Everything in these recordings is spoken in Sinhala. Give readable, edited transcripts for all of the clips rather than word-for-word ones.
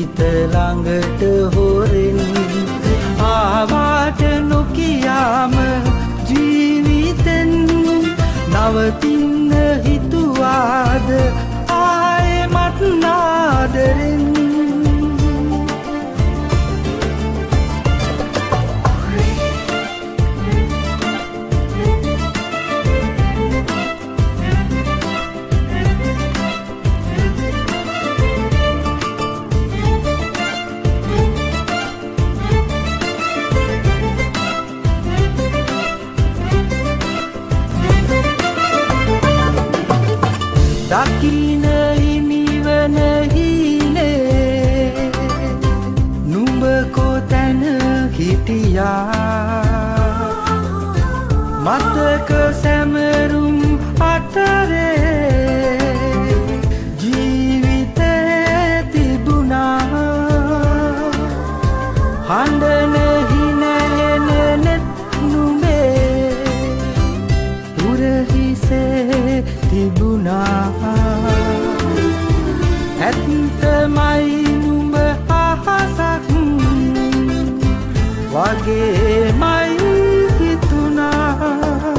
හිත ළඟට හොරෙන් ආවාට නොකියාම ජීවිතෙන් නවතින්න හිතුවාද ආයෙමත් නාදරෙන් දකින හිමිවන හීනේ නුඹ කොතැන හිටියා මතක සැමරුම් අතරේ ජීවිතේ තිබුණා හඬන හිනහෙන නුඹේ උරහිසේ තිබුණා ඇත්තමයි නුඹ අහසක් වගේමයි හිතුණා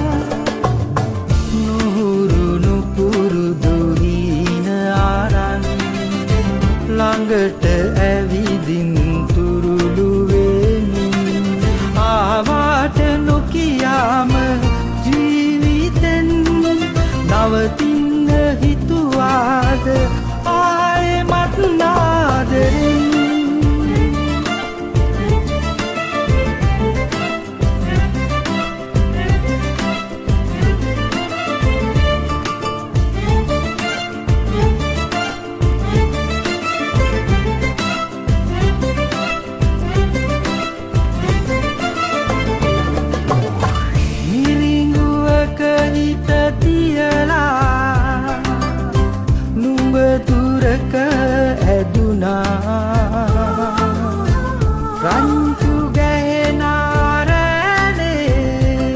නුහුරුණු පුරුදු හීන ආරන් ළඟට ඇවිදින් තුරුළු වෙමින් ආවාට නොකියාම ජීවිතෙන් නවතින්න හිතුවාද ආයෙමත් නාදරෙන් මිරිඟුවක හිත තියලා නුඹ දුරක ඇදුනා රංචු ගැහෙන රැළේ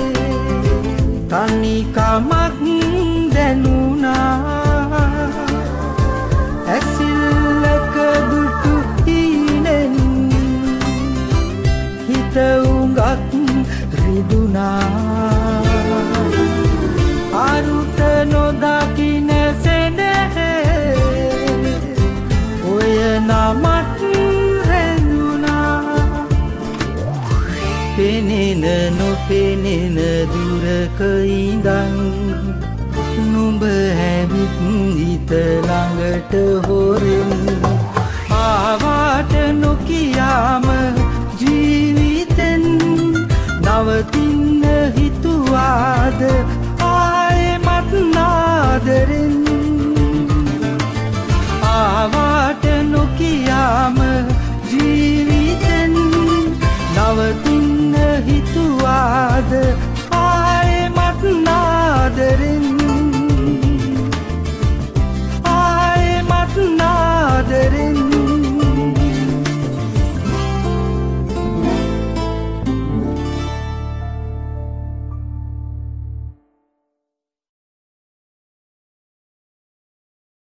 තනිකමක් දැනුණා ඇසිල්ලක දුටු හීනෙන් හිත උඟක් රිදුනා අරුත නොදකින සෙනෙහේ ඔය නමත් රැඳුණා පෙනෙන නොපෙනෙන දුරක ඉඳන් නුඹ හැවිත් හිත ළඟට හොරේ